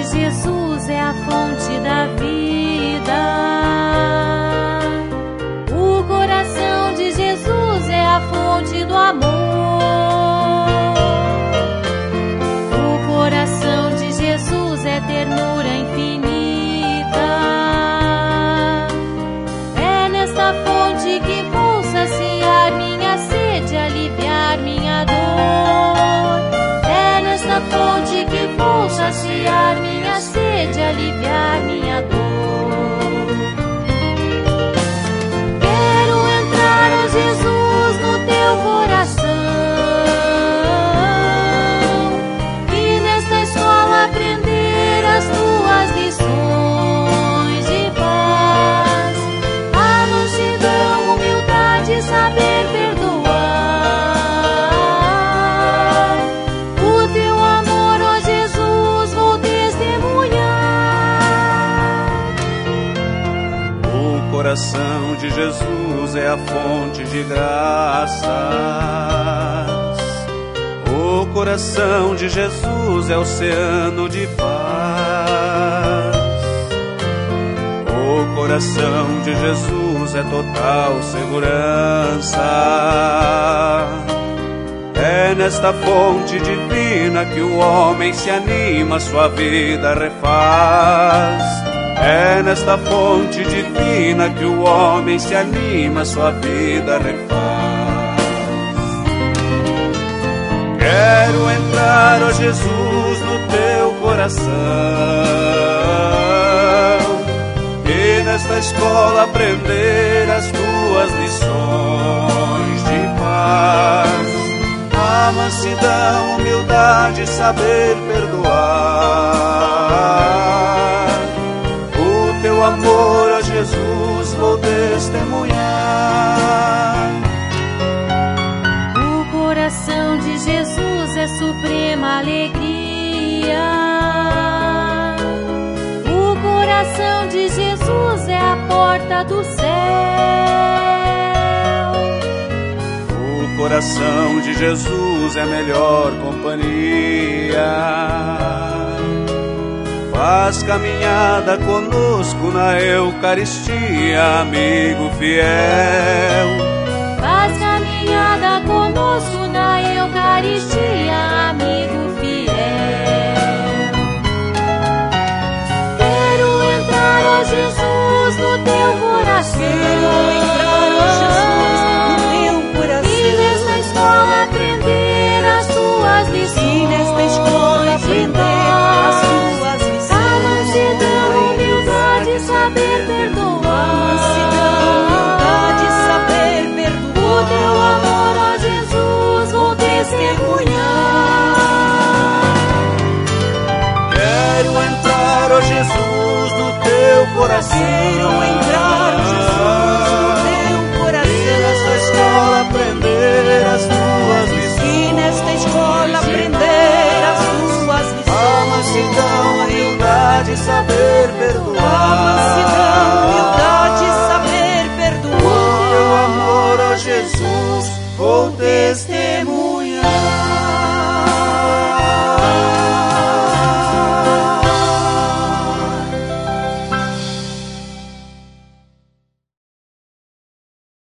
de Jesus é a fonte da vida. O coração de Jesus é a fonte do amor. O coração de Jesus é ternura infinita. É nesta fonte que vou saciar minha sede, aliviar minha dor. É nesta fonte que vou saciar minha sede, aliviar minha dor. Quero entrar, ó Jesus, no teu coração e nesta escola aprender as tuas lições de paz, a mansidão, humildade, saber perdoar. O teu amor, ó Jesus, vou testemunhar. O coração de Jesus é a fonte de graças. O coração de Jesus é o oceano de paz. O coração de Jesus é total segurança. É nesta fonte divina que o homem se anima, sua vida refaz. É nesta fonte divina que o homem se anima, sua vida refaz. Quero entrar, ó Jesus, no teu coração e nesta escola aprender as tuas lições de paz, a mansidão, humildade, saber perdoar. O teu amor, ó Jesus, vou testemunhar. O coração de Jesus é suprema alegria. O coração de Jesus é a porta do céu. O coração de Jesus é a melhor companhia. Faz caminhada conosco na Eucaristia, amigo fiel. Faz caminhada conosco na Eucaristia, amigo fiel. Quero entrar, ó Jesus, no teu coração. Quero entrar, ó Jesus, no teu coração. E nesta escola aprender as tuas lições. E nesta escola aprender as tuas lições. A mansidão, humildade, saber perdoar. Mansidão, humildade, saber perdoar. O teu amor, ó Jesus, vou testemunhar. Quero entrar, ó Jesus, no teu coração. Quero entrar, ó Jesus, no teu coração. E nesta escola aprender as tuas lições. E nesta escola aprender as tuas lições. A mansidão, humildade, saber perdoar. A mansidão, humildade, saber perdoar. O teu amor, ó Jesus, vou testemunhar.